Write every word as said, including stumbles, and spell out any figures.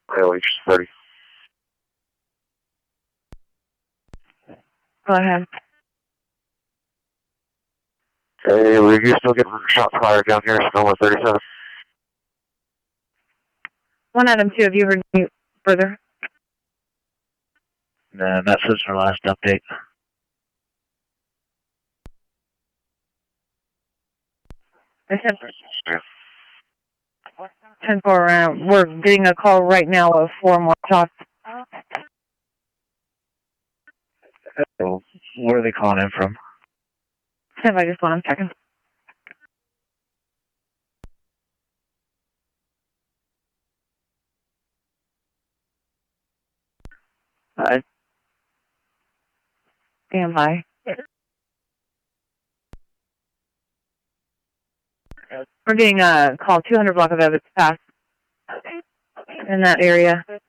L H thirty. Go ahead. Hey, we're you still getting shots fired down here, Sonoma thirty-seven. One Adam two, have you heard any further? No, that's since our last update. I said ten four around. We're getting a call right now of four more shots. So, where are they calling in from? Stand by just one second. Uh, stand by. We're getting a call two hundred block of Evans Pass in that area.